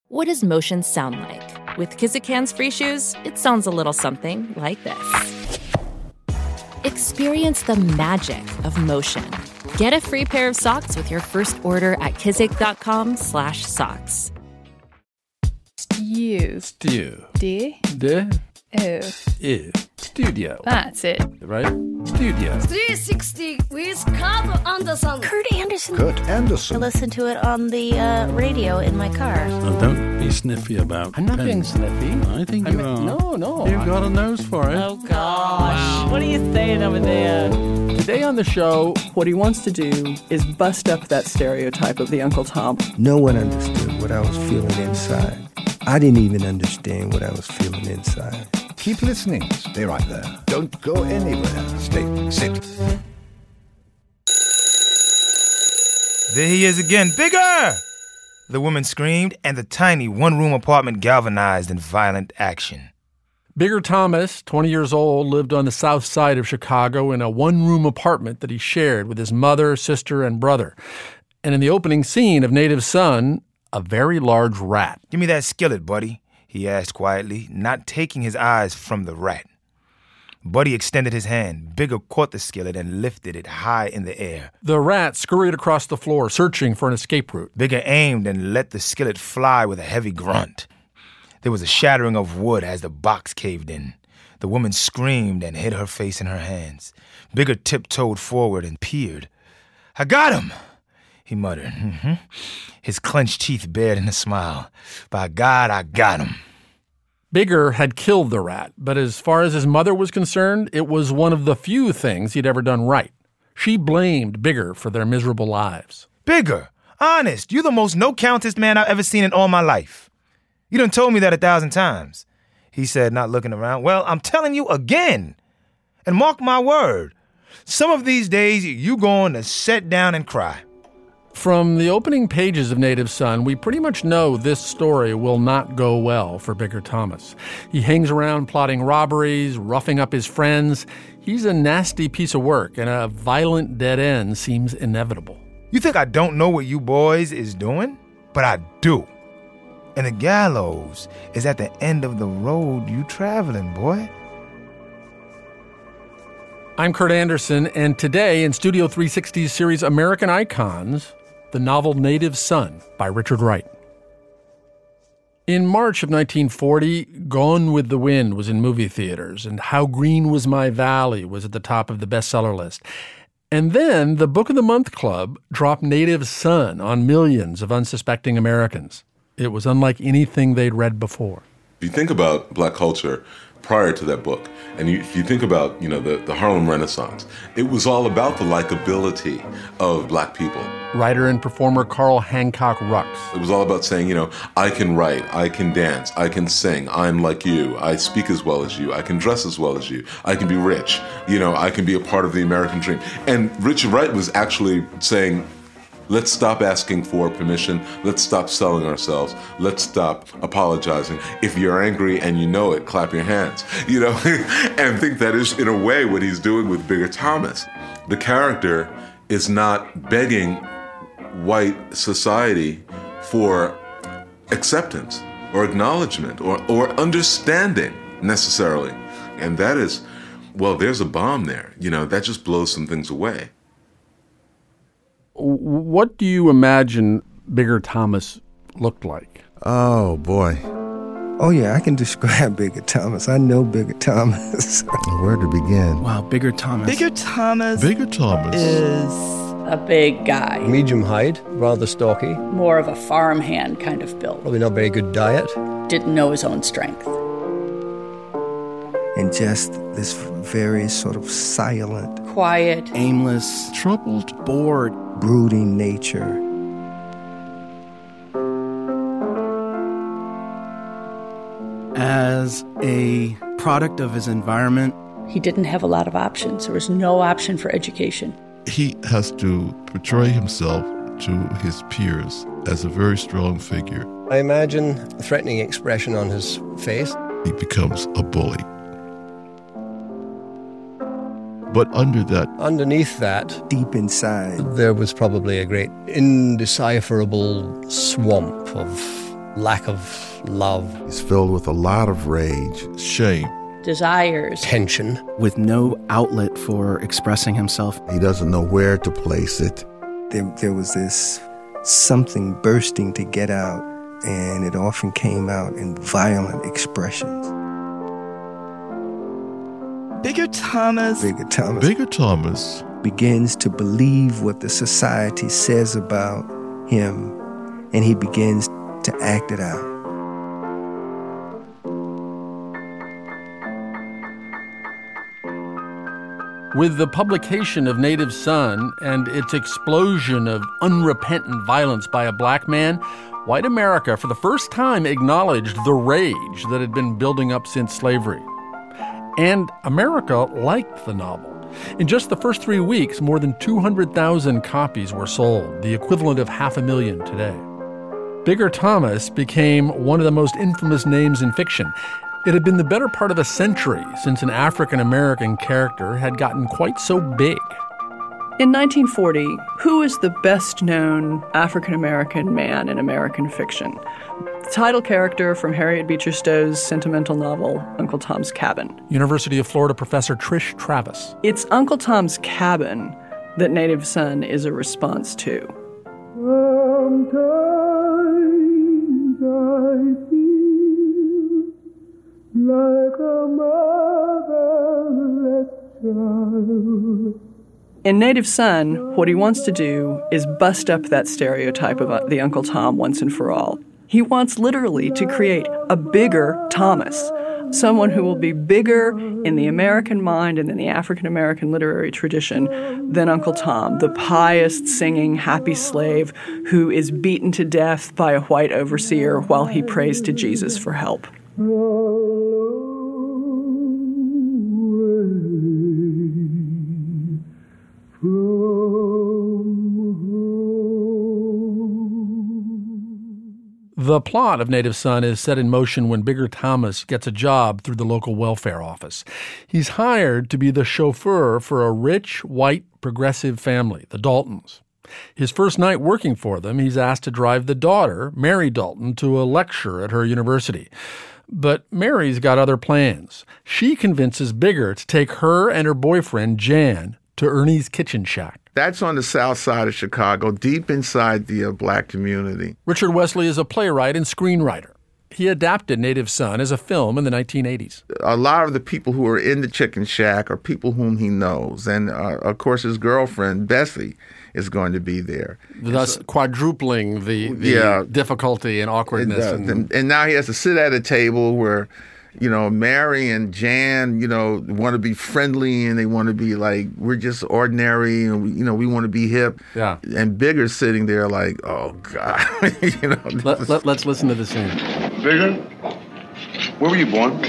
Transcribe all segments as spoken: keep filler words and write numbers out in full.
What does motion sound like? With Kizikans free shoes, it sounds a little something like this. Experience the magic of motion. Get a free pair of socks with your first order at kizik.com slash socks. Stew. Stew. D. D. O. U. Studio. That's it. Right? Studio. three sixty with Kurt Anderson. Kurt Anderson. Kurt Anderson. I listen to it on the uh, radio in my car. Now, don't be sniffy about I'm not pens. being sniffy. I think I you mean, are. No, no. You've I'm- got a nose for it. Oh, gosh. What are you saying over there? Today on the show, what he wants to do is bust up that stereotype of the Uncle Tom. No one understood what I was feeling inside. I didn't even understand what I was feeling inside. Keep listening. Stay right there. Don't go anywhere. Stay. Sit. There he is again. Bigger! The woman screamed, and the tiny one-room apartment galvanized in violent action. Bigger Thomas, twenty years old, lived on the south side of Chicago in a one-room apartment that he shared with his mother, sister, and brother. And in the opening scene of Native Son, a very large rat. Give me that skillet, Buddy, he asked quietly, not taking his eyes from the rat. Buddy extended his hand. Bigger caught the skillet and lifted it high in the air. The rat scurried across the floor, searching for an escape route. Bigger aimed and let the skillet fly with a heavy grunt. There was a shattering of wood as the box caved in. The woman screamed and hid her face in her hands. Bigger tiptoed forward and peered. I got him, he muttered. Mm-hmm. His clenched teeth bared in a smile. By God, I got him. Bigger had killed the rat, but as far as his mother was concerned, it was one of the few things he'd ever done right. She blamed Bigger for their miserable lives. Bigger, honest, you're the most no-countest man I've ever seen in all my life. You done told me that a thousand times, he said, not looking around. Well, I'm telling you again. And mark my word, some of these days you going to sit down and cry. From the opening pages of Native Son, we pretty much know this story will not go well for Bigger Thomas. He hangs around plotting robberies, roughing up his friends. He's a nasty piece of work, and a violent dead end seems inevitable. You think I don't know what you boys is doing? But I do. And the gallows is at the end of the road you traveling, boy. I'm Kurt Anderson, and today in Studio three sixty's series American Icons, the novel Native Son by Richard Wright. In March of nineteen forty, Gone with the Wind was in movie theaters, and How Green Was My Valley was at the top of the bestseller list. And then the Book of the Month Club dropped Native Son on millions of unsuspecting Americans. It was unlike anything they'd read before. If you think about Black culture prior to that book, and you, if you think about, you know, the, the Harlem Renaissance, it was all about the likability of Black people. Writer and performer Carl Hancock Rux. It was all about saying, you know, I can write, I can dance, I can sing, I'm like you, I speak as well as you, I can dress as well as you, I can be rich, you know, I can be a part of the American dream. And Richard Wright was actually saying, let's stop asking for permission. Let's stop selling ourselves. Let's stop apologizing. If you're angry and you know it, clap your hands. You know, and I think that is, in a way, what he's doing with Bigger Thomas. The character is not begging white society for acceptance or acknowledgement or, or understanding necessarily. And that is, well, there's a bomb there. You know, that just blows some things away. What do you imagine Bigger Thomas looked like? Oh, boy. Oh, yeah, I can describe Bigger Thomas. I know Bigger Thomas. Where to begin? Wow, Bigger Thomas. Bigger Thomas. Bigger Thomas is a big guy. Medium height, rather stocky. More of a farmhand kind of build. Probably not very good diet. Didn't know his own strength. And just this very sort of silent, quiet, aimless, troubled, bored, brooding nature. As a product of his environment, he didn't have a lot of options. There was no option for education. He has to portray himself to his peers as a very strong figure. I imagine a threatening expression on his face. He becomes a bully. But under that, underneath that, deep inside, there was probably a great indecipherable swamp of lack of love. He's filled with a lot of rage, shame, desires, tension, with no outlet for expressing himself. He doesn't know where to place it. There, there was this something bursting to get out, and it often came out in violent expressions. Bigger Thomas. Bigger Thomas. Bigger Thomas begins to believe what the society says about him, and he begins to act it out. With the publication of Native Son and its explosion of unrepentant violence by a black man, white America for the first time acknowledged the rage that had been building up since slavery. And America liked the novel. In just the first three weeks, more than two hundred thousand copies were sold, the equivalent of half a million today. Bigger Thomas became one of the most infamous names in fiction. It had been the better part of a century since an African-American character had gotten quite so big. In nineteen forty, who is the best-known African-American man in American fiction? The title character from Harriet Beecher Stowe's sentimental novel, Uncle Tom's Cabin. University of Florida professor Trish Travis. It's Uncle Tom's Cabin that Native Son is a response to. Sometimes I feel like a motherless child. In Native Son, what he wants to do is bust up that stereotype of the Uncle Tom once and for all. He wants literally to create a bigger Thomas, someone who will be bigger in the American mind and in the African-American literary tradition than Uncle Tom, the pious, singing, happy slave who is beaten to death by a white overseer while he prays to Jesus for help. The plot of Native Son is set in motion when Bigger Thomas gets a job through the local welfare office. He's hired to be the chauffeur for a rich, white, progressive family, the Daltons. His first night working for them, he's asked to drive the daughter, Mary Dalton, to a lecture at her university. But Mary's got other plans. She convinces Bigger to take her and her boyfriend, Jan, to Ernie's Kitchen Shack. That's on the south side of Chicago, deep inside the uh, black community. Richard Wesley is a playwright and screenwriter. He adapted Native Son as a film in the nineteen eighties. A lot of the people who are in the Chicken Shack are people whom he knows. And, uh, of course, his girlfriend, Bessie, is going to be there. Thus so, quadrupling the, the yeah, difficulty and awkwardness. And, and, and now he has to sit at a table where, you know, Mary and Jan, you know, want to be friendly and they want to be like, we're just ordinary and, we, you know, we want to be hip. Yeah. And Bigger's sitting there like, oh, God. you know, let, let, let's listen to the scene. Bigger, where were you born?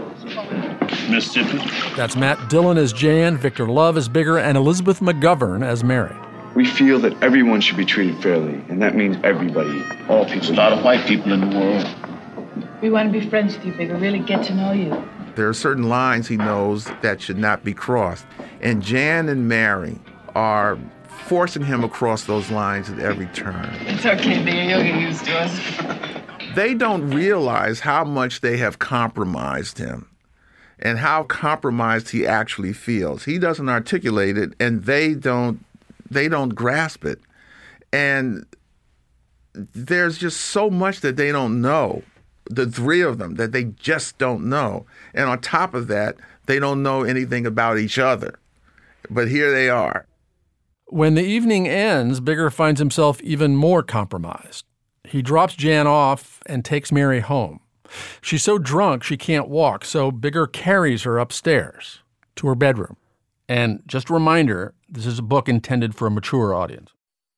Mississippi. That's Matt Dillon as Jan, Victor Love as Bigger, and Elizabeth McGovern as Mary. We feel that everyone should be treated fairly, and that means everybody, all people. There's a lot of white people in the world. We want to be friends with you, Bigger, really get to know you. There are certain lines he knows that should not be crossed. And Jan and Mary are forcing him across those lines at every turn. It's okay, Bigger, you'll get used to us. They don't realize how much they have compromised him and how compromised he actually feels. He doesn't articulate it, and they don't, they don't grasp it. And there's just so much that they don't know. The three of them, that they just don't know. And on top of that, they don't know anything about each other. But here they are. When the evening ends, Bigger finds himself even more compromised. He drops Jan off and takes Mary home. She's so drunk she can't walk, so Bigger carries her upstairs to her bedroom. And just a reminder, this is a book intended for a mature audience.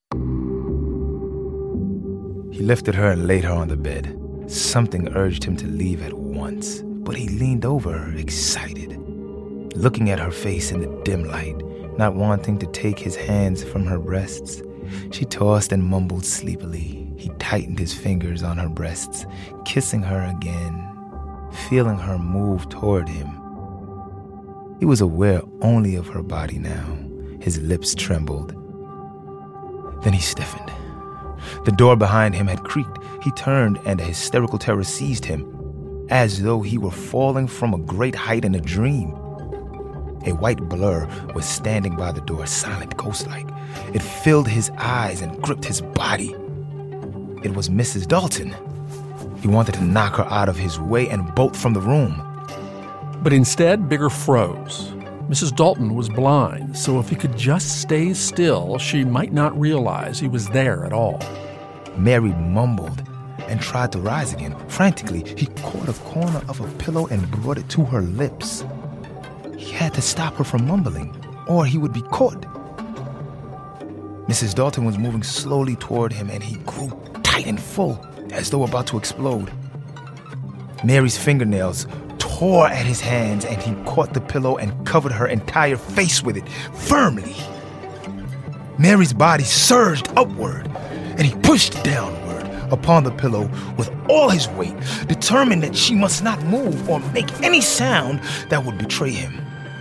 He lifted her and laid her on the bed. Something urged him to leave at once, but he leaned over her, excited, looking at her face in the dim light, not wanting to take his hands from her breasts. She tossed and mumbled sleepily. He tightened his fingers on her breasts, kissing her again, feeling her move toward him. He was aware only of her body now. His lips trembled. Then he stiffened, The door behind him had creaked. He turned, and a hysterical terror seized him, as though he were falling from a great height in a dream. A white blur was standing by the door, silent, ghost-like. It filled his eyes and gripped his body. It was Missus Dalton. He wanted to knock her out of his way and bolt from the room. But instead, Bigger froze. Missus Dalton was blind, so if he could just stay still, she might not realize he was there at all. Mary mumbled and tried to rise again. Frantically, he caught a corner of a pillow and brought it to her lips. He had to stop her from mumbling, or he would be caught. Missus Dalton was moving slowly toward him, and he grew tight and full, as though about to explode. Mary's fingernails tore at his hands, and he caught the pillow and covered her entire face with it, firmly. Mary's body surged upward, and he pushed downward upon the pillow with all his weight, determined that she must not move or make any sound that would betray him.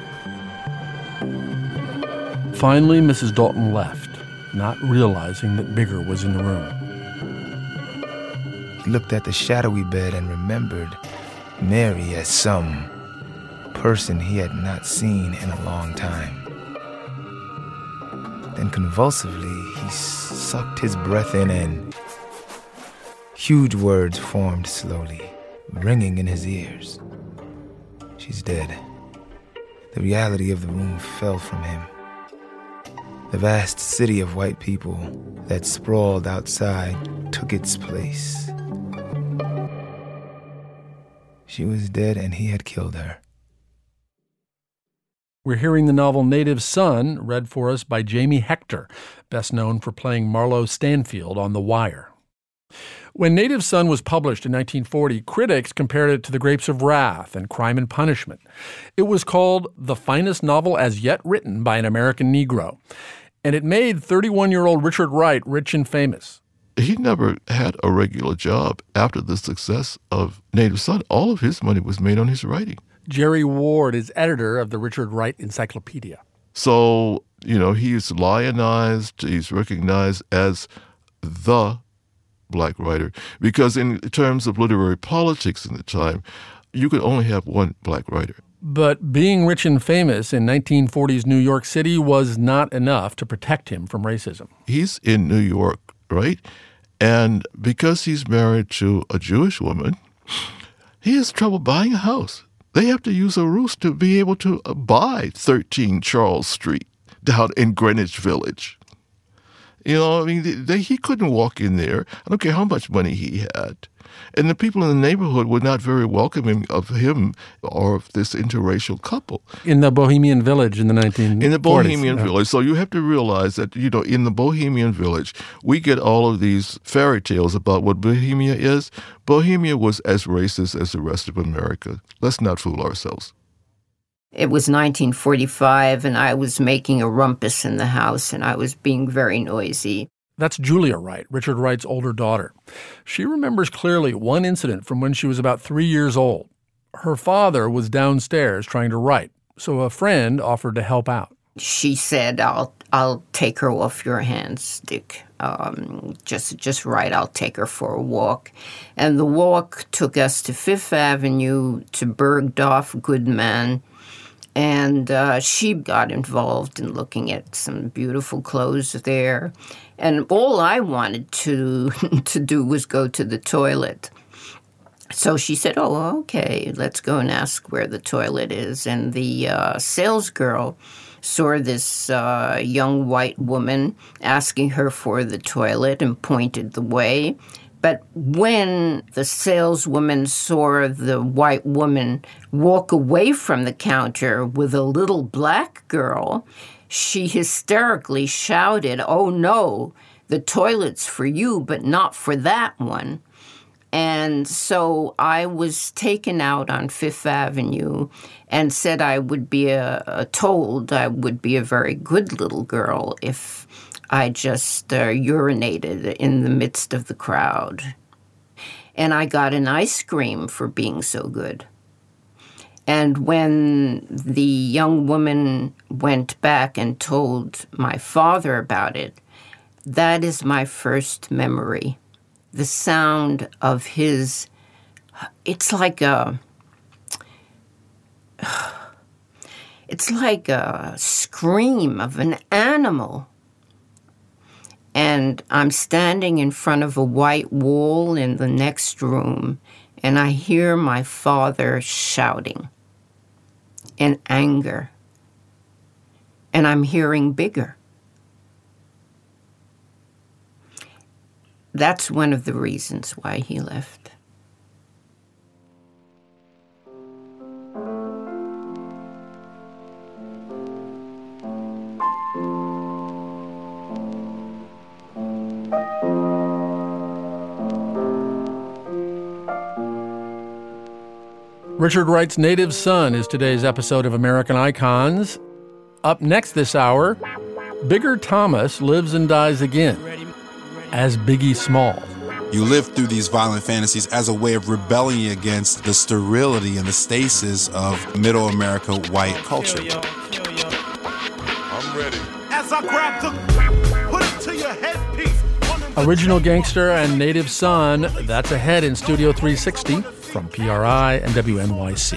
Finally, Missus Dalton left, not realizing that Bigger was in the room. He looked at the shadowy bed and remembered Mary as some person he had not seen in a long time. Then convulsively, he sucked his breath in, and huge words formed slowly, ringing in his ears. She's dead. The reality of the room fell from him. The vast city of white people that sprawled outside took its place. She was dead, and he had killed her. We're hearing the novel Native Son, read for us by Jamie Hector, best known for playing Marlo Stanfield on The Wire. When Native Son was published in nineteen forty, critics compared it to The Grapes of Wrath and Crime and Punishment. It was called the finest novel as yet written by an American Negro, and it made thirty-one-year-old Richard Wright rich and famous. He never had a regular job after the success of Native Son. All of his money was made on his writing. Jerry Ward is editor of the Richard Wright Encyclopedia. So, you know, he's lionized, he's recognized as the black writer, because in terms of literary politics in the time, you could only have one black writer. But being rich and famous in nineteen forties New York City was not enough to protect him from racism. He's in New York, right? And because he's married to a Jewish woman, he has trouble buying a house. They have to use a roof to be able to buy thirteen Charles Street down in Greenwich Village. You know, I mean, they, he couldn't walk in there. I don't care how much money he had. And the people in the neighborhood were not very welcoming of him or of this interracial couple. In the Bohemian Village in the nineteen forties. In the Bohemian yeah. Village. So you have to realize that, you know, in the Bohemian Village, we get all of these fairy tales about what Bohemia is. Bohemia was as racist as the rest of America. Let's not fool ourselves. It was nineteen forty-five, and I was making a rumpus in the house, and I was being very noisy. That's Julia Wright, Richard Wright's older daughter. She remembers clearly one incident from when she was about three years old. Her father was downstairs trying to write, so a friend offered to help out. She said, I'll I'll take her off your hands, Dick. Um, just, just write, I'll take her for a walk. And the walk took us to Fifth Avenue, to Bergdorf Goodman, and uh, she got involved in looking at some beautiful clothes there. And all I wanted to to do was go to the toilet. So she said, oh, okay, let's go and ask where the toilet is. And the uh, sales girl saw this uh, young white woman asking her for the toilet and pointed the way. But when the saleswoman saw the white woman walk away from the counter with a little black girl, she hysterically shouted, oh, no, the toilet's for you, but not for that one. And so I was taken out on Fifth Avenue and said I would be a, a told I would be a very good little girl if I just uh, urinated in the midst of the crowd. And I got an ice cream for being so good. And when the young woman went back and told my father about it, that is my first memory. The sound of his, it's like a, it's like a scream of an animal. And I'm standing in front of a white wall in the next room, and I hear my father shouting in anger. And I'm hearing bigger. That's one of the reasons why he left. Richard Wright's Native Son is today's episode of American Icons. Up next this hour, Bigger Thomas lives and dies again as Biggie Smalls. You live through these violent fantasies as a way of rebelling against the sterility and the stasis of middle America white culture. I'm ready. As I grab the, put it to your headpiece. Original Gangster and Native Son, that's ahead in Studio three sixty from P R I and W N Y C.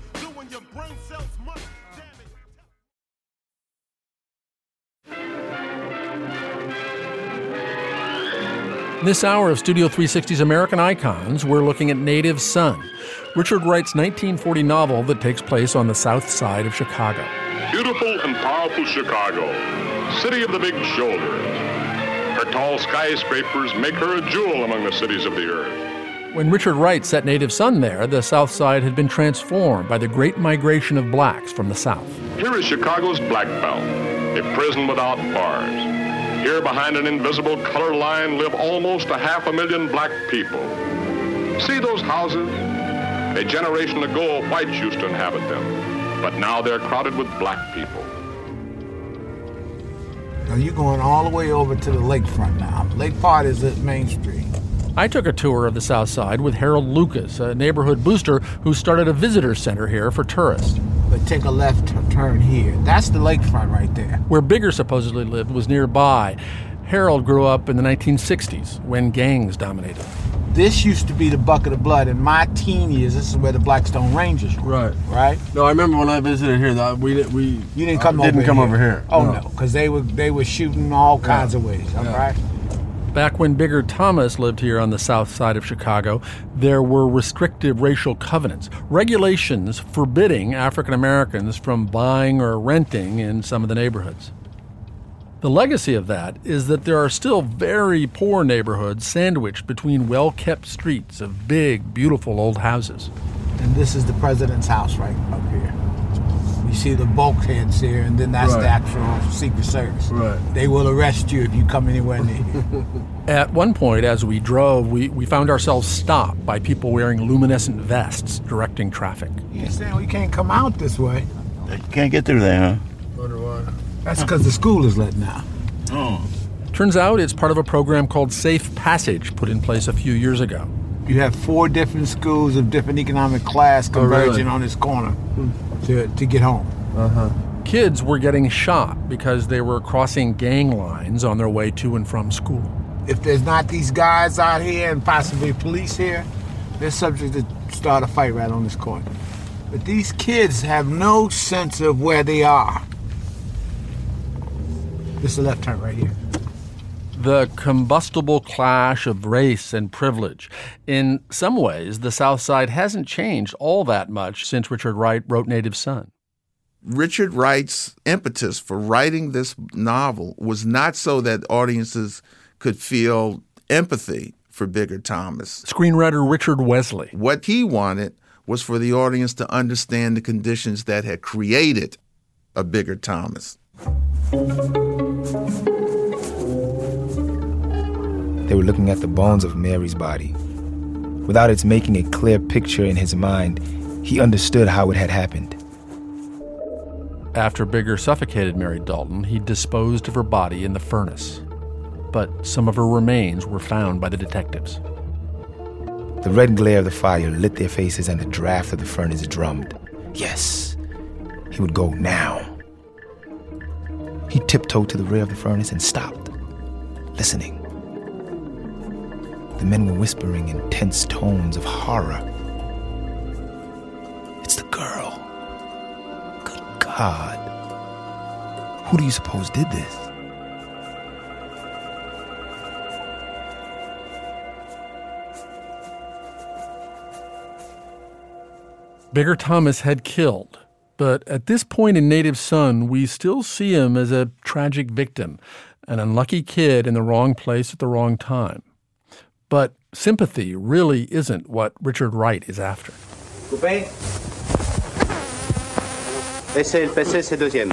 This hour of Studio three sixty's American Icons, we're looking at Native Son, Richard Wright's nineteen forty novel that takes place on the south side of Chicago. Beautiful and powerful Chicago, city of the big shoulders. Her tall skyscrapers make her a jewel among the cities of the earth. When Richard Wright set Native Son there, the South Side had been transformed by the great migration of blacks from the South. Here is Chicago's Black Belt, a prison without bars. Here behind an invisible color line live almost a half a million black people. See those houses? A generation ago, whites used to inhabit them, but now they're crowded with black people. Now you're going all the way over to the lakefront now. Lake Part is at Main Street. I took a tour of the South Side with Harold Lucas, a neighborhood booster who started a visitor center here for tourists. But take a left turn here. That's the lakefront right there. Where Bigger supposedly lived was nearby. Harold grew up in the nineteen sixties when gangs dominated. This used to be the Bucket of Blood. In my teen years, this is where the Blackstone Rangers were. Right. Right? No, I remember when I visited here, that we didn't, we you didn't come, uh, over, didn't come here. over here. Oh, no, because no, they were they were shooting all kinds yeah. of ways, all yeah. right? Back when Bigger Thomas lived here on the south side of Chicago, there were restrictive racial covenants, regulations forbidding African Americans from buying or renting in some of the neighborhoods. The legacy of that is that there are still very poor neighborhoods sandwiched between well-kept streets of big, beautiful old houses. And this is the president's house right up here. You see the bulkheads here, and then that's right. the actual Secret Service. Right. They will arrest you if you come anywhere near here. At one point, as we drove, we, we found ourselves stopped by people wearing luminescent vests directing traffic. You're saying we can't come out this way? You can't get through there, huh? Wonder why. That's because the school is let now. Oh. Turns out it's part of a program called Safe Passage put in place a few years ago. You have four different schools of different economic class converging oh, really? on this corner to, to get home. Uh-huh. Kids were getting shot because they were crossing gang lines on their way to and from school. If there's not these guys out here and possibly police here, they're subject to start a fight right on this corner. But these kids have no sense of where they are. This is a left turn right here. The combustible clash of race and privilege. In some ways, the South Side hasn't changed all that much since Richard Wright wrote Native Son. Richard Wright's impetus for writing this novel was not so that audiences could feel empathy for Bigger Thomas. Screenwriter Richard Wesley. What he wanted was for the audience to understand the conditions that had created a Bigger Thomas. They were looking at the bones of Mary's body. Without its making a clear picture in his mind, he understood how it had happened. After Bigger suffocated Mary Dalton, he disposed of her body in the furnace. But some of her remains were found by the detectives. The red glare of the fire lit their faces and the draft of the furnace drummed. Yes, he would go now. He tiptoed to the rear of the furnace and stopped. listening. The men were whispering in tense tones of horror. It's the girl. Good God. Who do you suppose did this? Bigger Thomas had killed, but at this point in Native Son, we still see him as a tragic victim, an unlucky kid in the wrong place at the wrong time. But sympathy really isn't what Richard Wright is after. Coupé. Laissez le passer, c'est deuxième.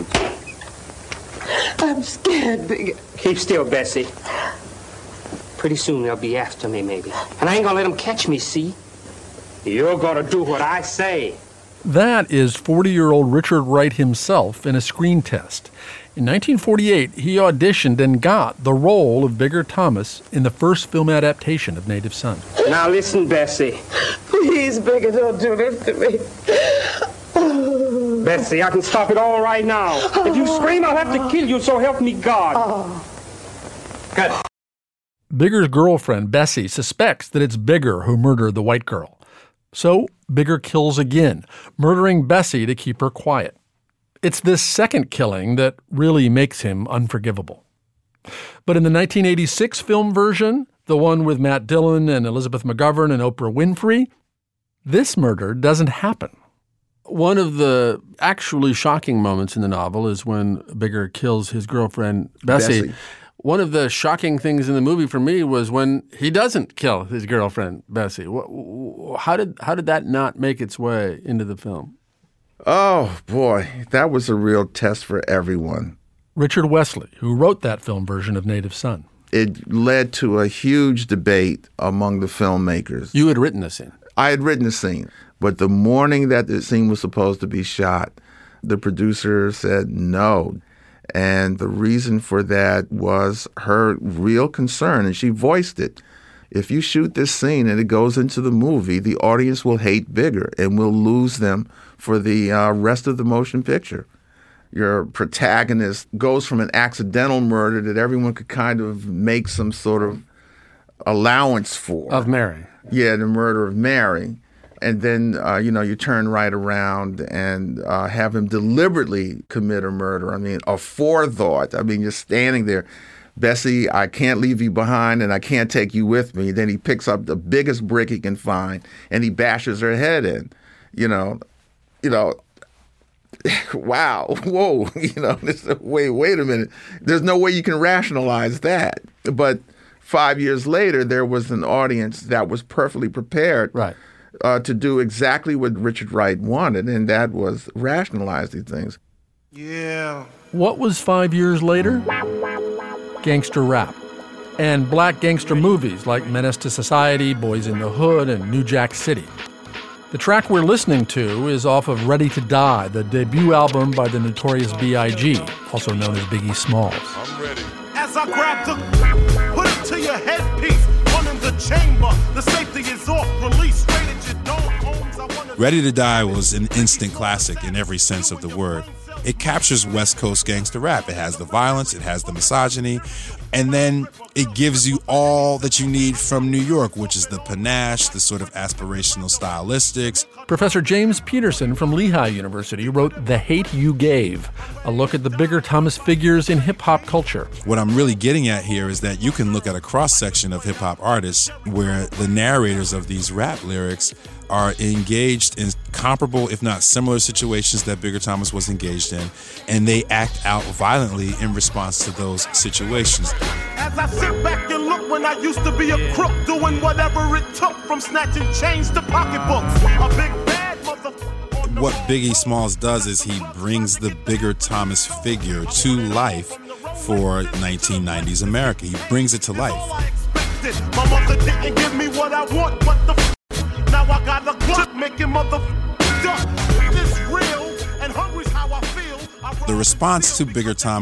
I'm scared, Bigger. Keep still, Bessie. Pretty soon they'll be after me, maybe. And I ain't gonna let them catch me, see? You're gonna do what I say. That is forty-year-old Richard Wright himself in a screen test. In nineteen forty-eight, he auditioned and got the role of Bigger Thomas in the first film adaptation of Native Son. Now listen, Bessie. Please, Bigger, don't do this to me. Bessie, I can stop it all right now. If you scream, I'll have to kill you, so help me God. Good. Bigger's girlfriend, Bessie, suspects that it's Bigger who murdered the white girl. So Bigger kills again, murdering Bessie to keep her quiet. It's this second killing that really makes him unforgivable. But in the nineteen eighty-six film version, the one with Matt Dillon and Elizabeth McGovern and Oprah Winfrey, this murder doesn't happen. One of the actually shocking moments in the novel is when Bigger kills his girlfriend, Bessie. Bessie. One of the shocking things in the movie for me was when he doesn't kill his girlfriend, Bessie. How did how did that not make its way into the film? Oh, boy, that was a real test for everyone. Richard Wesley, who wrote that film version of Native Son. It led to a huge debate among the filmmakers. You had written the scene. I had written the scene. But the morning that the scene was supposed to be shot, the producer said no. And the reason for that was her real concern, and she voiced it. If you shoot this scene and it goes into the movie, the audience will hate Bigger and will lose them for the uh, rest of the motion picture. Your protagonist goes from an accidental murder that everyone could kind of make some sort of allowance for. Of Mary. Yeah, the murder of Mary. And then, uh, you know, you turn right around and uh, have him deliberately commit a murder. I mean, a forethought. I mean, you're standing there. Bessie, I can't leave you behind and I can't take you with me. Then he picks up the biggest brick he can find and he bashes her head in. You know, you know, wow, whoa, you know, this, wait, wait a minute. There's no way you can rationalize that. But five years later, there was an audience that was perfectly prepared. Right. Uh, to do exactly what Richard Wright wanted, and that was rationalize these things. Yeah. What was five years later? Gangster rap. And black gangster movies like Menace to Society, Boys in the Hood, and New Jack City. The track we're listening to is off of Ready to Die, the debut album by the Notorious B I G, also known as Biggie Smalls. I'm ready. As I grab the, put it to your headpiece, one in the chamber, the safety is off, release straight at your dome. Ready to Die was an instant classic in every sense of the word. It captures West Coast gangster rap. It has the violence, it has the misogyny, and then it gives you all that you need from New York, which is the panache, the sort of aspirational stylistics. Professor James Peterson from Lehigh University wrote The Hate You Gave, a look at the Bigger Thomas figures in hip-hop culture. What I'm really getting at here is that you can look at a cross-section of hip-hop artists where the narrators of these rap lyrics are engaged in comparable, if not similar, situations that Bigger Thomas was engaged in, and they act out violently in response to those situations. As I sit back and look when I used to be a crook, doing whatever it took from snatching chains to pocketbooks. A big bad motherfucker. What Biggie Smalls does is he brings the Bigger Thomas figure to life for nineteen nineties America. He brings it to life. My mother didn't give me what I want, what the f- now I got a clock making mother f- up. This real and hungry's how I feel. I the response to Bigger Thomas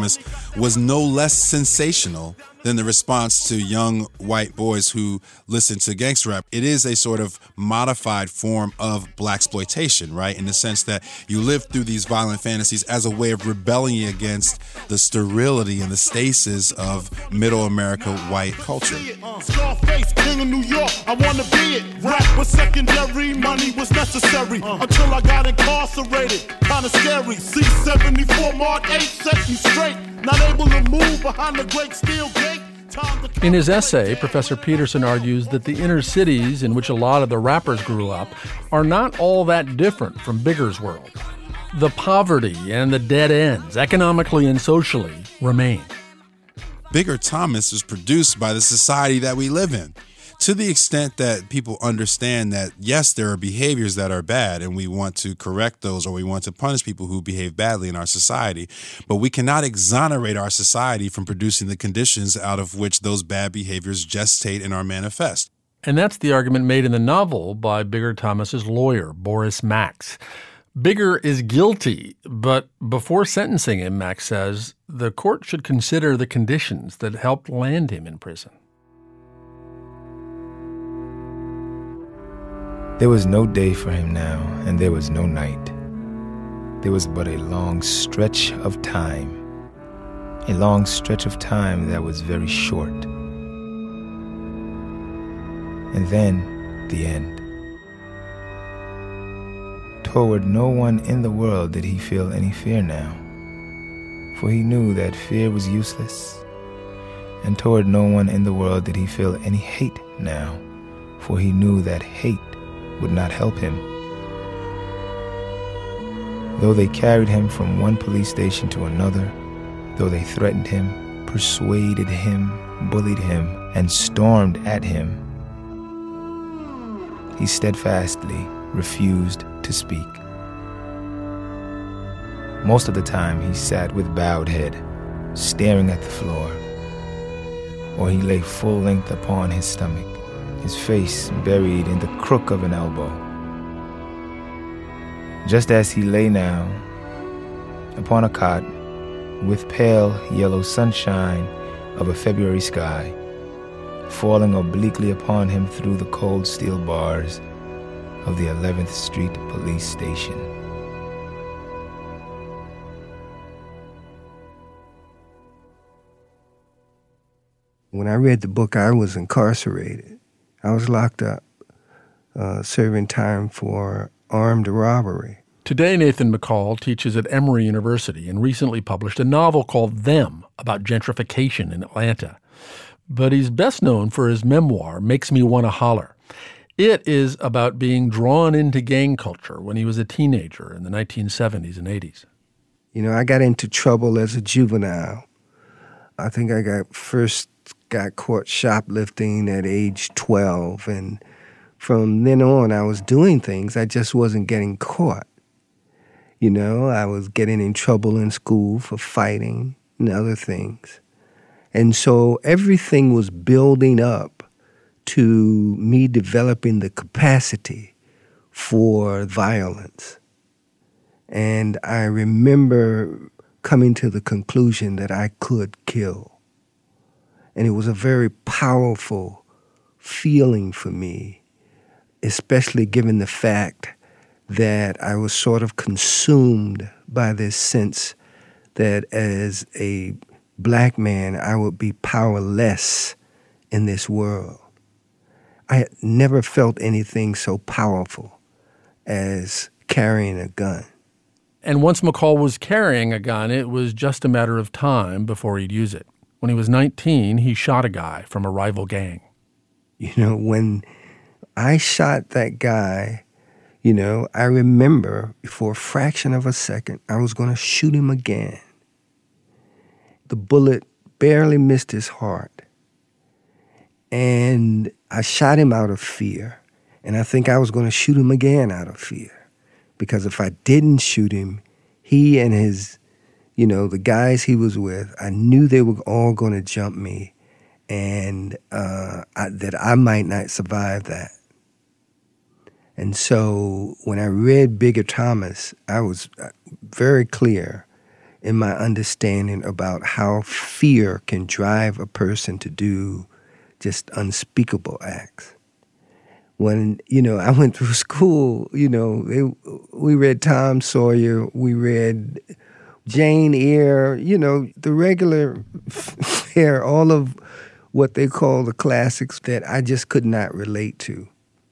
was no less sensational than the response to young white boys who listen to gangster rap. It is a sort of modified form of blaxploitation, right? In the sense that you live through these violent fantasies as a way of rebelling against the sterility and the stasis of middle America white culture. Scarface, king of New York, I wanna be it. Rap was secondary, money was necessary. Until I got incarcerated, kinda scary. C seventy-four Mark eight set me straight. Not able to move behind the great steel gate. In his essay, Professor Peterson argues that the inner cities in which a lot of the rappers grew up are not all that different from Bigger's world. The poverty and the dead ends, economically and socially, remain. Bigger Thomas was produced by the society that we live in. To the extent that people understand that, yes, there are behaviors that are bad and we want to correct those or we want to punish people who behave badly in our society, but we cannot exonerate our society from producing the conditions out of which those bad behaviors gestate and are manifest. And that's the argument made in the novel by Bigger Thomas's lawyer, Boris Max. Bigger is guilty, but before sentencing him, Max says, the court should consider the conditions that helped land him in prison. There was no day for him now, and there was no night. There was but a long stretch of time, a long stretch of time that was very short. And then the end. Toward no one in the world did he feel any fear now, for he knew that fear was useless. And toward no one in the world did he feel any hate now, for he knew that hate would not help him. Though they carried him from one police station to another, though they threatened him, persuaded him, bullied him, and stormed at him, he steadfastly refused to speak. Most of the time he sat with bowed head, staring at the floor, or he lay full length upon his stomach, his face buried in the crook of an elbow. Just as he lay now, upon a cot, with pale yellow sunshine of a February sky, falling obliquely upon him through the cold steel bars of the eleventh Street Police Station. When I read the book, I was incarcerated. I was locked up, uh, serving time for armed robbery. Today, Nathan McCall teaches at Emory University and recently published a novel called Them about gentrification in Atlanta. But he's best known for his memoir, Makes Me Wanna Holler. It is about being drawn into gang culture when he was a teenager in the nineteen seventies and eighties. You know, I got into trouble as a juvenile. I think I got first got caught shoplifting at age twelve, and from then on I was doing things. I just wasn't getting caught. You know, I was getting in trouble in school for fighting and other things. And so everything was building up to me developing the capacity for violence. And I remember coming to the conclusion that I could kill. And it was a very powerful feeling for me, especially given the fact that I was sort of consumed by this sense that as a black man, I would be powerless in this world. I had never felt anything so powerful as carrying a gun. And once McCall was carrying a gun, it was just a matter of time before he'd use it. When he was nineteen, he shot a guy from a rival gang. You know, when I shot that guy, you know, I remember for a fraction of a second, I was going to shoot him again. The bullet barely missed his heart. And I shot him out of fear. And I think I was going to shoot him again out of fear. Because if I didn't shoot him, he and his, you know, the guys he was with, I knew they were all going to jump me. And uh, I, that I might not survive that. And so when I read Bigger Thomas, I was very clear in my understanding about how fear can drive a person to do just unspeakable acts. When, you know, I went through school, you know, they, we read Tom Sawyer, we read Jane Eyre, you know, the regular fare, all of what they call the classics that I just could not relate to.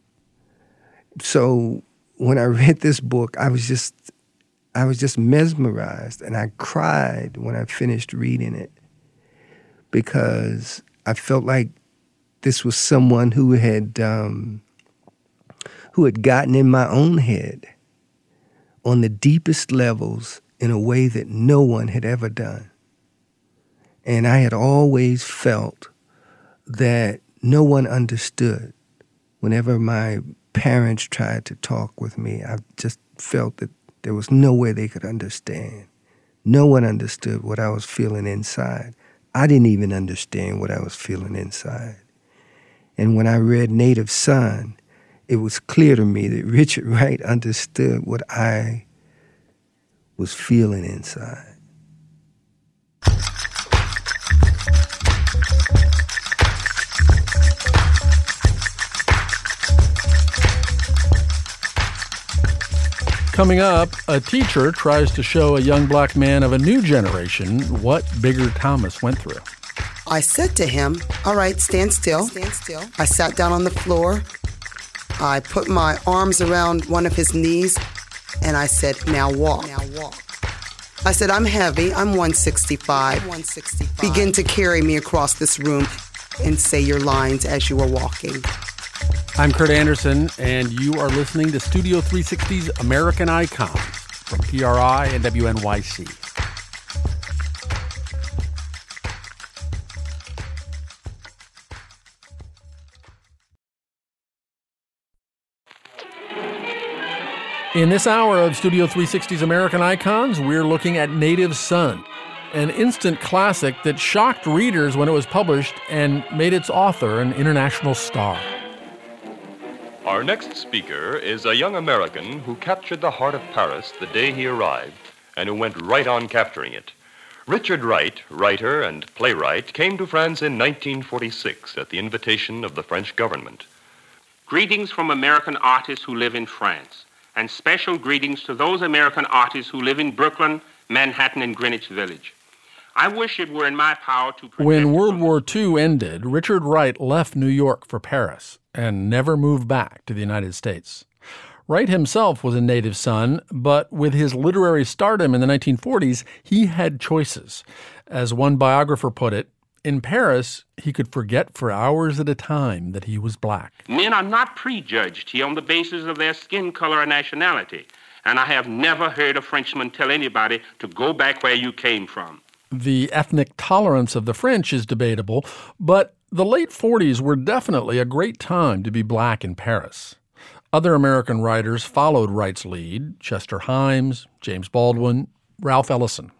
So when I read this book, I was just, I was just mesmerized, and I cried when I finished reading it because I felt like this was someone who had um, who had gotten in my own head on the deepest levels in a way that no one had ever done. And I had always felt that no one understood. Whenever my parents tried to talk with me, I just felt that there was no way they could understand. No one understood what I was feeling inside. I didn't even understand what I was feeling inside. And when I read Native Son, it was clear to me that Richard Wright understood what I was feeling inside. Coming up, a teacher tries to show a young black man of a new generation what Bigger Thomas went through. I said to him, all right, stand still. Stand still. I sat down on the floor. I put my arms around one of his knees, and I said, now walk. Now walk. I said, I'm heavy. I'm one sixty-five. one sixty-five. Begin to carry me across this room and say your lines as you are walking. I'm Kurt Anderson, and you are listening to Studio three sixty's American Icons from P R I and W N Y C. In this hour of Studio three sixty's American Icons, we're looking at Native Son, an instant classic that shocked readers when it was published and made its author an international star. Our next speaker is a young American who captured the heart of Paris the day he arrived and who went right on capturing it. Richard Wright, writer and playwright, came to France in nineteen forty-six at the invitation of the French government. Greetings from American artists who live in France, and special greetings to those American artists who live in Brooklyn, Manhattan, and Greenwich Village. I wish it were in my power to... When World War Two ended, Richard Wright left New York for Paris and never moved back to the United States. Wright himself was a native son, but with his literary stardom in the nineteen forties, he had choices. As one biographer put it, in Paris, he could forget for hours at a time that he was black. Men are not prejudged here on the basis of their skin color or nationality, and I have never heard a Frenchman tell anybody to go back where you came from. The ethnic tolerance of the French is debatable, but the late forties were definitely a great time to be black in Paris. Other American writers followed Wright's lead: Chester Himes, James Baldwin, Ralph Ellison.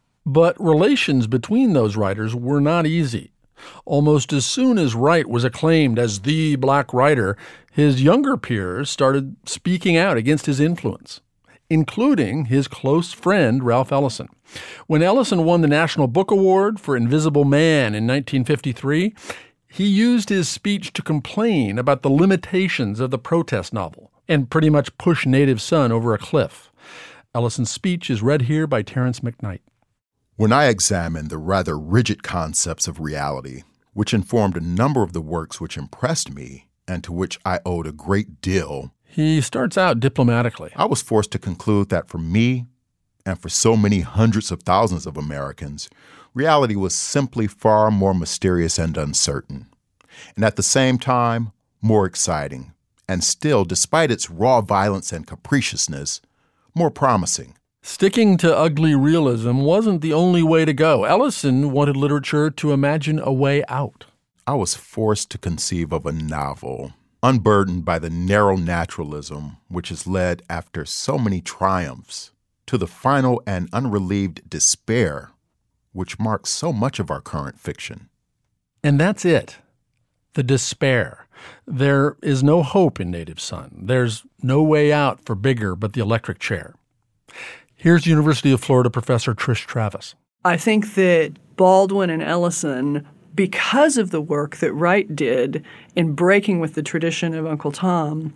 But relations between those writers were not easy. Almost as soon as Wright was acclaimed as the black writer, his younger peers started speaking out against his influence, including his close friend Ralph Ellison. When Ellison won the National Book Award for Invisible Man in nineteen fifty-three, he used his speech to complain about the limitations of the protest novel and pretty much push Native Son over a cliff. Ellison's speech is read here by Terrence McKnight. When I examined the rather rigid concepts of reality, which informed a number of the works which impressed me and to which I owed a great deal, he starts out diplomatically. I was forced to conclude that for me, and for so many hundreds of thousands of Americans, reality was simply far more mysterious and uncertain, and at the same time, more exciting, and still, despite its raw violence and capriciousness, more promising. Sticking to ugly realism wasn't the only way to go. Ellison wanted literature to imagine a way out. I was forced to conceive of a novel, unburdened by the narrow naturalism which has led, after so many triumphs, to the final and unrelieved despair which marks so much of our current fiction. And that's it. The despair. There is no hope in Native Son. There's no way out for Bigger but the electric chair. Here's University of Florida professor Trish Travis. I think that Baldwin and Ellison, because of the work that Wright did in breaking with the tradition of Uncle Tom,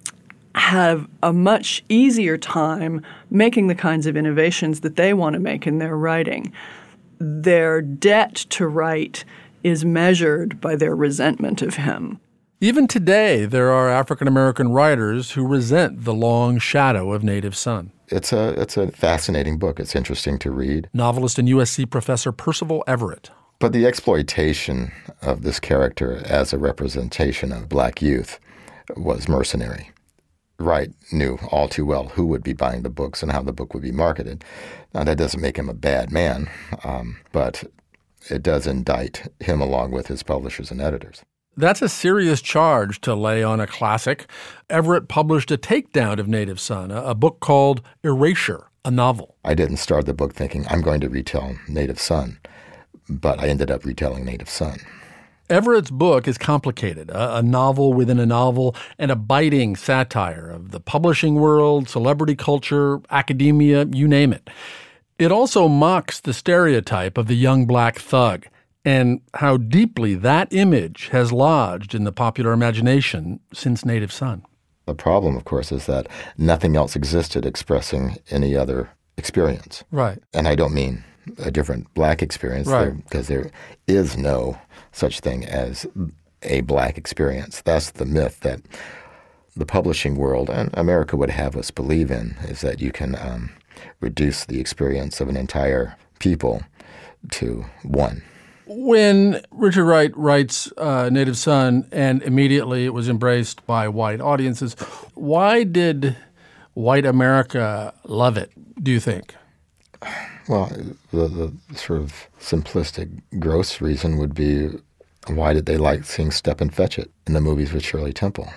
have a much easier time making the kinds of innovations that they want to make in their writing. Their debt to Wright is measured by their resentment of him. Even today, there are African-American writers who resent the long shadow of Native Son. It's a, it's a fascinating book. It's interesting to read. Novelist and U S C professor Percival Everett. But the exploitation of this character as a representation of black youth was mercenary. Wright knew all too well who would be buying the books and how the book would be marketed. Now, that doesn't make him a bad man, um, but it does indict him along with his publishers and editors. That's a serious charge to lay on a classic. Everett published a takedown of Native Son, a, a book called Erasure, a novel. I didn't start the book thinking I'm going to retell Native Son, but I ended up retelling Native Son. Everett's book is complicated, a, a novel within a novel and a biting satire of the publishing world, celebrity culture, academia, you name it. It also mocks the stereotype of the young black thug and how deeply that image has lodged in the popular imagination since Native Son. The problem, of course, is that nothing else existed expressing any other experience. Right. And I don't mean a different black experience, right, because there is no such thing as a black experience. That's the myth that the publishing world and America would have us believe in, is that you can um, reduce the experience of an entire people to one. When Richard Wright writes uh, Native Son, and immediately it was embraced by white audiences, why did white America love it, do you think? Well, the, the sort of simplistic, gross reason would be, why did they like seeing Step and Fetch It in the movies with Shirley Temple?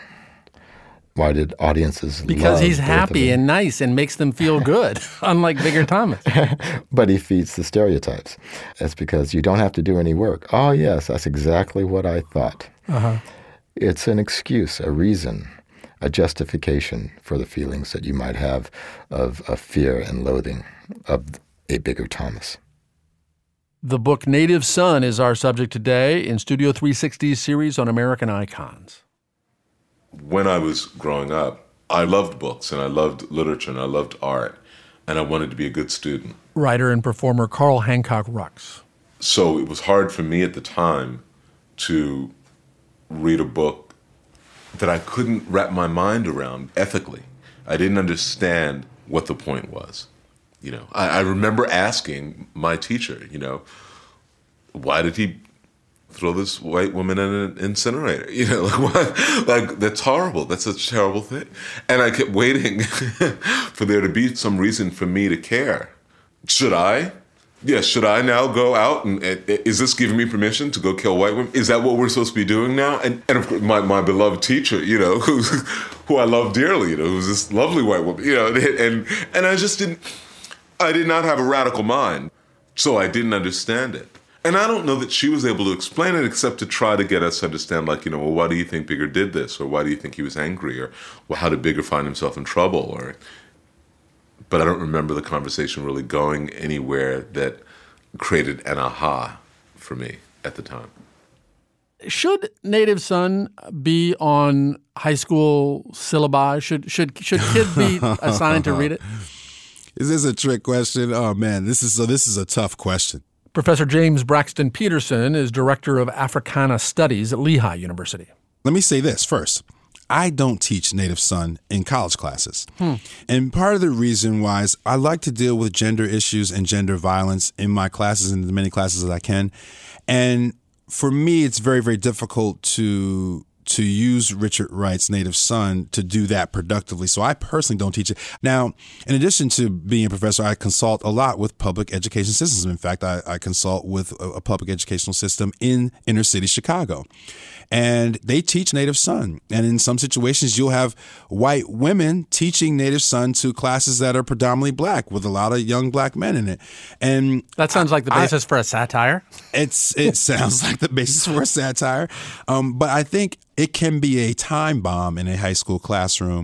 Why did audiences because love he's both happy and nice and makes them feel good, unlike Bigger Thomas. But he feeds the stereotypes. It's because you don't have to do any work. Oh, yes, that's exactly what I thought. Uh-huh. It's an excuse, a reason, a justification for the feelings that you might have of, of fear and loathing of a Bigger Thomas. The book Native Son is our subject today in Studio three sixty's series on American icons. When I was growing up, I loved books and I loved literature and I loved art, and I wanted to be a good student. Writer and performer Carl Hancock Rux. So it was hard for me at the time to read a book that I couldn't wrap my mind around ethically. I didn't understand what the point was. You know, I, I remember asking my teacher, you know, why did he throw this white woman in an incinerator? You know, like, what? Like, that's horrible. That's a terrible thing. And I kept waiting for there to be some reason for me to care. Should I? Yes, should I now go out and, and is this giving me permission to go kill white women? Is that what we're supposed to be doing now? And, and of course, my, my beloved teacher, you know, who, who I love dearly, you know, who's this lovely white woman, you know, and and I just didn't, I did not have a radical mind, so I didn't understand it. And I don't know that she was able to explain it except to try to get us to understand, like, you know, well, why do you think Bigger did this? Or why do you think he was angry? Or, well, how did Bigger find himself in trouble? Or, but I don't remember the conversation really going anywhere that created an aha for me at the time. Should Native Son be on high school syllabi? Should should should kids be assigned to read it? Is this a trick question? Oh man, this is so. This is a tough question. Professor James Braxton Peterson is director of Africana Studies at Lehigh University. Let me say this first. I don't teach Native Son in college classes. Hmm. And part of the reason why is I like to deal with gender issues and gender violence in my classes, in as many classes as I can. And for me, it's very, very difficult to to use Richard Wright's Native Son to do that productively. So I personally don't teach it. Now, in addition to being a professor, I consult a lot with public education systems. In fact, I, I consult with a, a public educational system in inner city Chicago. And they teach Native Son. And in some situations, you'll have white women teaching Native Son to classes that are predominantly black with a lot of young black men in it. And that sounds like the basis I, for a satire. It's It sounds like the basis for a satire. Um, but I think it can be a time bomb in a high school classroom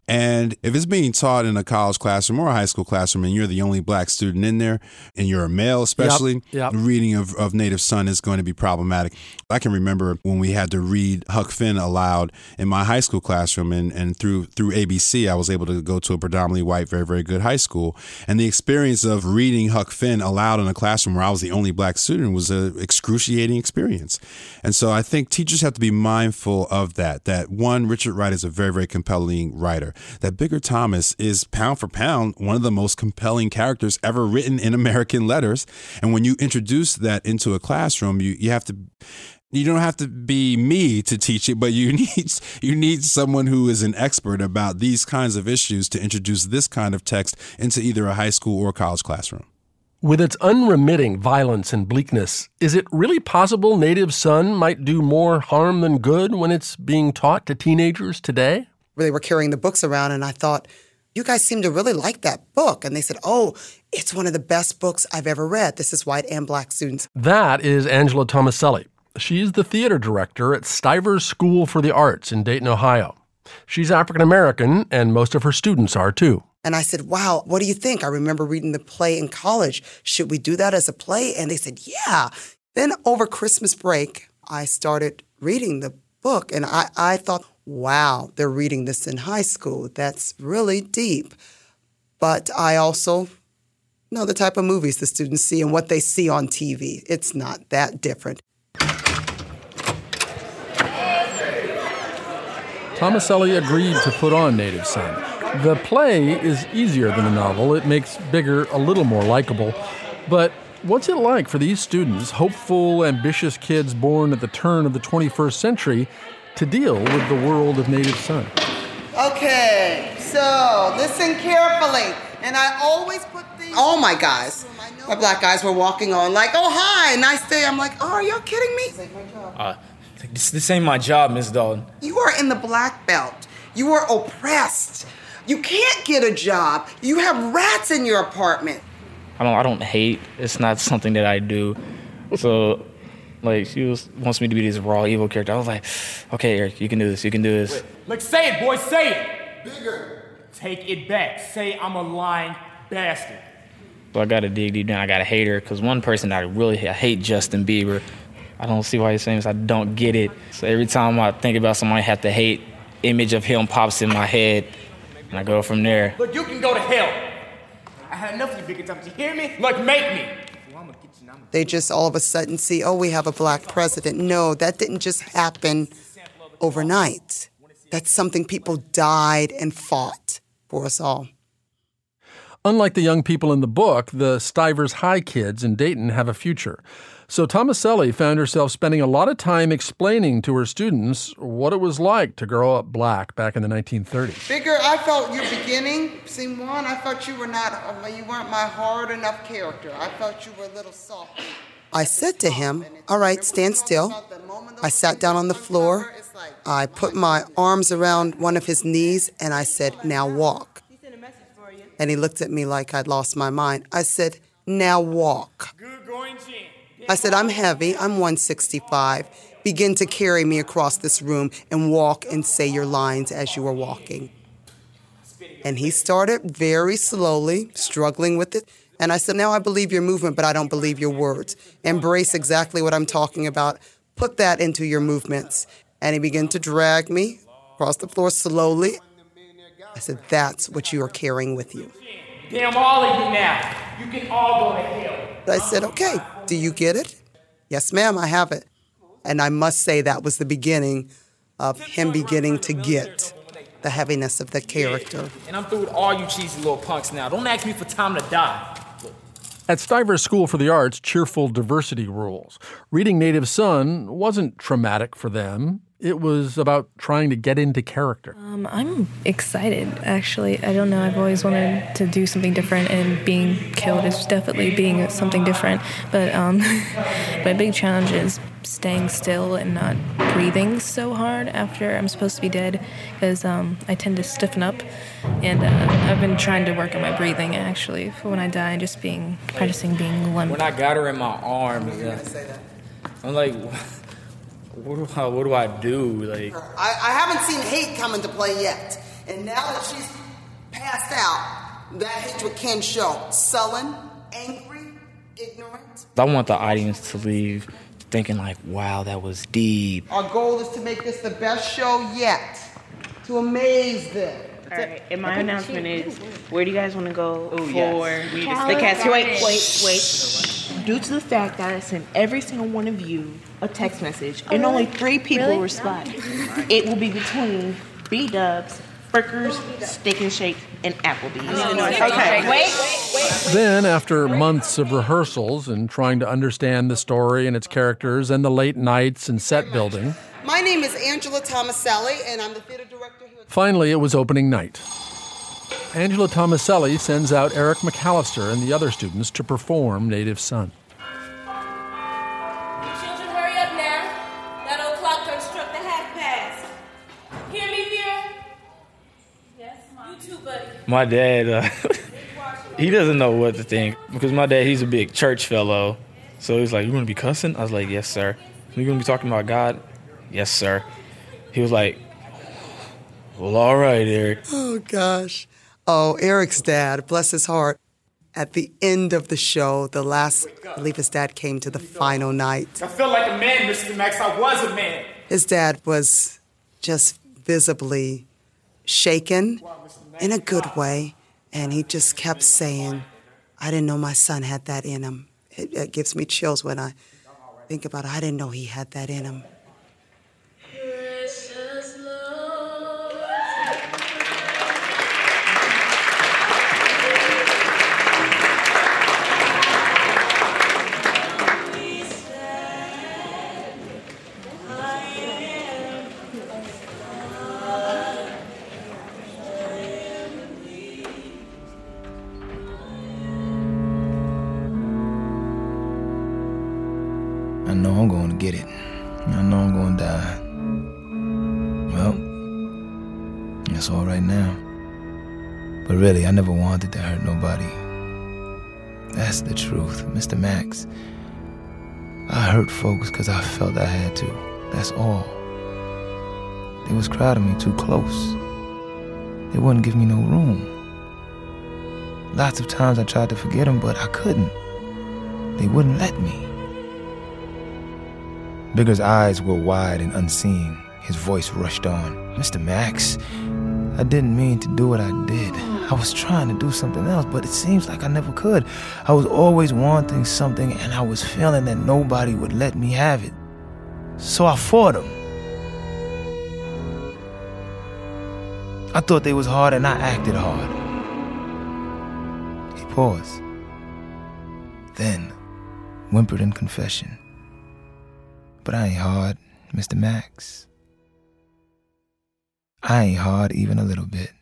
And if it's being taught in a college classroom or a high school classroom and you're the only black student in there, and you're a male especially, yep, yep. reading of, of Native Son is going to be problematic. I can remember when we had to read Huck Finn aloud in my high school classroom, and, and through through A B C, I was able to go to a predominantly white, very, very good high school. And the experience of reading Huck Finn aloud in a classroom where I was the only black student was an excruciating experience. And so I think teachers have to be mindful of that, that one, Richard Wright is a very, very compelling writer. That Bigger Thomas is pound for pound one of the most compelling characters ever written in American letters. And when you introduce that into a classroom, you, you have to, you don't have to be me to teach it, but you need, you need someone who is an expert about these kinds of issues to introduce this kind of text into either a high school or college classroom. With its unremitting violence and bleakness, is it really possible Native Son might do more harm than good when it's being taught to teenagers today? They were carrying the books around, and I thought, you guys seem to really like that book. And they said, oh, it's one of the best books I've ever read. This is white and black students. That is Angela Tomaselli. She's the theater director at Stivers School for the Arts in Dayton, Ohio. She's African-American, and most of her students are, too. And I said, wow, what do you think? I remember reading the play in college. Should we do that as a play? And they said, yeah. Then over Christmas break, I started reading the book, and I, I thought, wow, they're reading this in high school. That's really deep. But I also know the type of movies the students see and what they see on T V. It's not that different. Tomaselli agreed to put on Native Son. The play is easier than the novel. It makes Bigger a little more likable. But what's it like for these students, hopeful, ambitious kids born at the turn of the twenty-first century, to deal with the world of Native Son? Okay, so listen carefully. And I always put these... All my guys, my black guys were walking on like, oh, hi, nice day. I'm like, oh, are you kidding me? Uh, this, this ain't my job, Miss Dalton. You are in the black belt. You are oppressed. You can't get a job. You have rats in your apartment. I don't, I don't hate. It's not something that I do. So... Like, she was, wants me to be this raw, evil character. I was like, okay, Eric, you can do this, you can do this. Look, say it, boy, say it. Bigger. Take it back. Say I'm a lying bastard. So I gotta dig deep down. I gotta hate her, because one person I really I hate, Justin Bieber. I don't see why he's saying this. I don't get it. So every time I think about somebody I have to hate, image of him pops in my head, and I go from there. Look, you can go to hell. I had enough of you, Bigger Thomas. You hear me? Look, make me. They just all of a sudden see, oh, we have a black president. No, that didn't just happen overnight. That's something people died and fought for us all. Unlike the young people in the book, the Stivers High kids in Dayton have a future. So Tomaselli found herself spending a lot of time explaining to her students what it was like to grow up black back in the nineteen thirties. Bigger, I felt your beginning, scene one, I felt you were not, you weren't my hard enough character. I felt you were a little soft. I said to him, all right, stand still. I sat down on the floor. I put my arms around one of his knees, and I said, now walk. And he looked at me like I'd lost my mind. I said, now walk. I said, I'm heavy, I'm one sixty-five. Begin to carry me across this room and walk and say your lines as you are walking. And he started very slowly, struggling with it. And I said, now I believe your movement, but I don't believe your words. Embrace exactly what I'm talking about. Put that into your movements. And he began to drag me across the floor slowly. I said, that's what you are carrying with you. Damn all of you now. You can all go to hell. I said, okay, do you get it? Yes, ma'am, I have it. And I must say that was the beginning of him beginning to get the heaviness of the character. And I'm through with all you cheesy little punks now. Don't ask me for time to die. At Stivers School for the Arts, cheerful diversity rules. Reading Native Son wasn't traumatic for them. It was about trying to get into character. Um, I'm excited, actually. I don't know. I've always wanted to do something different, and being killed is definitely being something different. But um, my big challenge is staying still and not breathing so hard after I'm supposed to be dead, because um, I tend to stiffen up. And uh, I've been trying to work on my breathing, actually, for when I die, and just being practicing being limp. When I got her in my arms, yeah, I'm like, what do I, what do I do? Like, I, I haven't seen hate come into play yet. And now that she's passed out, that hatred can show. Sullen, angry, ignorant. I want the audience to leave thinking like, wow, that was deep. Our goal is to make this the best show yet, to amaze them. All right, and my announcement is, where do you guys want to go Ooh, for yes. the California. cast? Wait, wait, wait. Due to the fact that I sent every single one of you a text message, Oh, and really? only three people Really? respond, it will be between B-Dubs, Frickers, Steak and Shake, and Applebee's. Okay, wait. Then, after months of rehearsals and trying to understand the story and its characters and the late nights and set building, My name is Angela Tomaselli, and I'm the theater director here. finally it was opening night. Angela Tomaselli sends out Eric McAllister and the other students to perform Native Son. Children, hurry up now. That old clock done struck the half past. Hear me, Vera? Yes, Mom. You too, buddy. My dad, uh, he doesn't know what to think because my dad, he's a big church fellow. So he's like, you want to be cussing? I was like, yes, sir. You going to be talking about God? Yes, sir. He was like, well, all right, Eric. Oh, gosh. Oh, Eric's dad, bless his heart. At the end of the show, the last, I believe his dad came to the final night. I feel like a man, Mister Max. I was a man. His dad was just visibly shaken in a good way, and he just kept saying, I didn't know my son had that in him. It, it gives me chills when I think about it. I didn't know he had that in him. I know I'm going to get it. I know I'm going to die. Well, that's all right now. But really, I never wanted to hurt nobody. That's the truth, Mister Max. I hurt folks because I felt I had to. That's all. They was crowding me too close. They wouldn't give me no room. Lots of times I tried to forget them, but I couldn't. They wouldn't let me. Bigger's eyes were wide and unseeing. His voice rushed on. Mister Max, I didn't mean to do what I did. I was trying to do something else, but it seems like I never could. I was always wanting something, and I was feeling that nobody would let me have it. So I fought them. I thought they was hard, and I acted hard. He paused. Then whimpered in confession. But I ain't hard, Mister Max. I ain't hard even a little bit.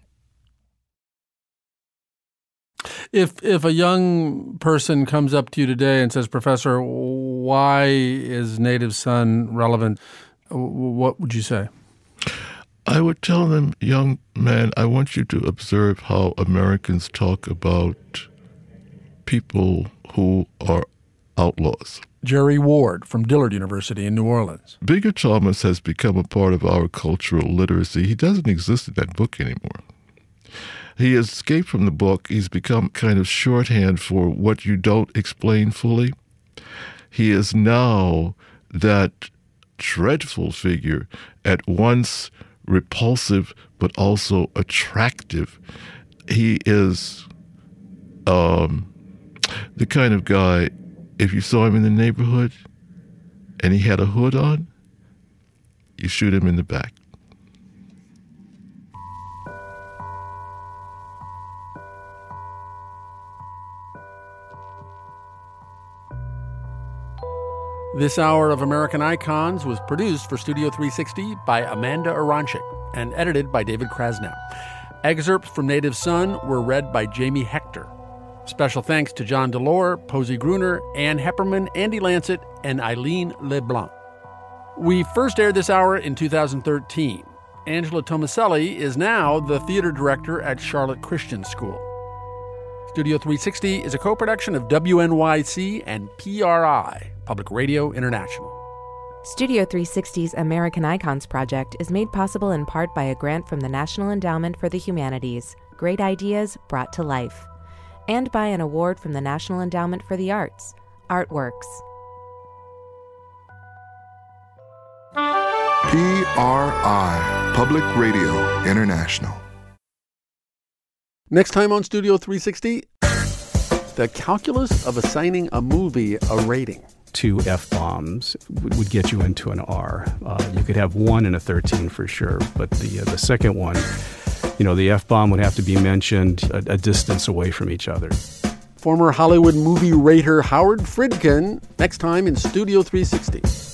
If if a young person comes up to you today and says, Professor, why is Native Son relevant, what would you say? I would tell them, young man, I want you to observe how Americans talk about people who are outlaws. Jerry Ward from Dillard University in New Orleans. Bigger Thomas has become a part of our cultural literacy. He doesn't exist in that book anymore. He has escaped from the book. He's become kind of shorthand for what you don't explain fully. He is now that dreadful figure, at once repulsive but also attractive. He is um, the kind of guy, if you saw him in the neighborhood and he had a hood on, you shoot him in the back. This hour of American Icons was produced for Studio three sixty by Amanda Aronchik and edited by David Krasnow. Excerpts from Native Son were read by Jamie Hector. Special thanks to John Delore, Posey Gruner, Ann Hepperman, Andy Lancet, and Eileen LeBlanc. We first aired this hour in two thousand thirteen. Angela Tomaselli is now the theater director at Charlotte Christian School. Studio three sixty is a co-production of W N Y C and P R I, Public Radio International. Studio three sixty's American Icons project is made possible in part by a grant from the National Endowment for the Humanities, Great Ideas Brought to Life, and by an award from the National Endowment for the Arts, Artworks. P R I, Public Radio International. Next time on Studio three sixty, the calculus of assigning a movie a rating. Two F-bombs would, would get you into an R. Uh, you could have one in a thirteen for sure, but the uh, the second one, you know, the F-bomb would have to be mentioned a, a distance away from each other. Former Hollywood movie rater Howard Friedkin, next time in Studio three sixty.